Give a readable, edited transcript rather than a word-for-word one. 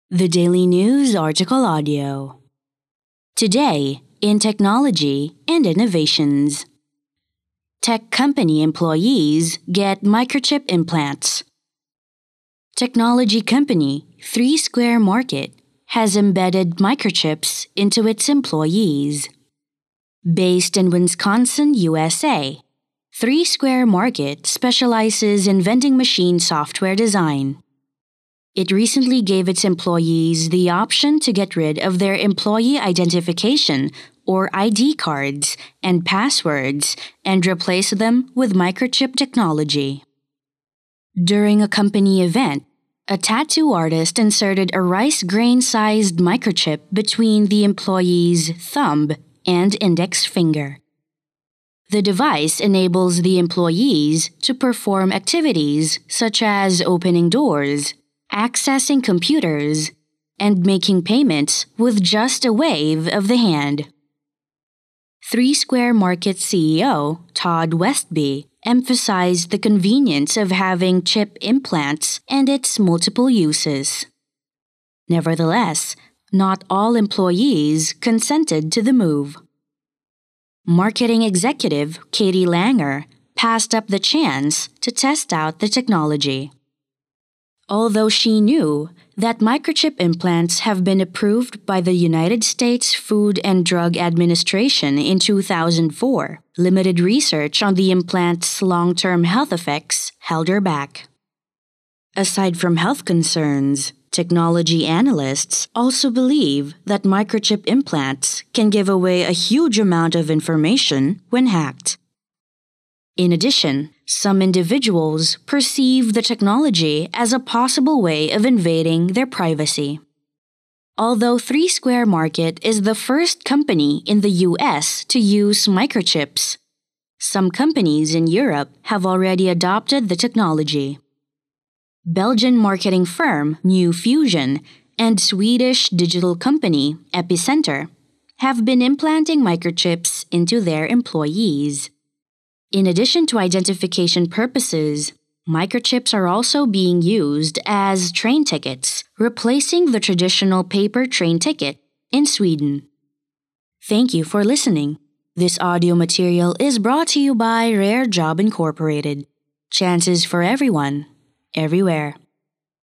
The Daily News Article Audio. Today, in technology and innovations. Tech company employees get microchip implants. Technology company 3 Square Market has embedded microchips into its employees. Based in Wisconsin, USA, 3 Square Market specializes in vending machine software design. It recently gave its employees the option to get rid of their employee identification or ID cards and passwords and replace them with microchip technology. During a company event, a tattoo artist inserted a rice grain-sized microchip between the employee's thumb and index finger. The device enables the employees to perform activities such as opening doors, accessing computers, and making payments with just a wave of the hand. 3 Square Market CEO Todd Westby emphasized the convenience of having chip implants and its multiple uses. Nevertheless, not all employees consented to the move. Marketing executive Katie Langer passed up the chance to test out the technology. Although she knew that microchip implants have been approved by the United States Food and Drug Administration in 2004, limited research on the implant's long-term health effects held her back. Aside from health concerns, technology analysts also believe that microchip implants can give away a huge amount of information when hacked. In addition, some individuals perceive the technology as a possible way of invading their privacy. Although 3 Square Market is the first company in the US to use microchips, some companies in Europe have already adopted the technology. Belgian marketing firm New Fusion and Swedish digital company Epicenter have been implanting microchips into their employees. In addition to identification purposes, microchips are also being used as train tickets, replacing the traditional paper train ticket in Sweden. Thank you for listening. This audio material is brought to you by Rare Job Incorporated. Chances for everyone, everywhere.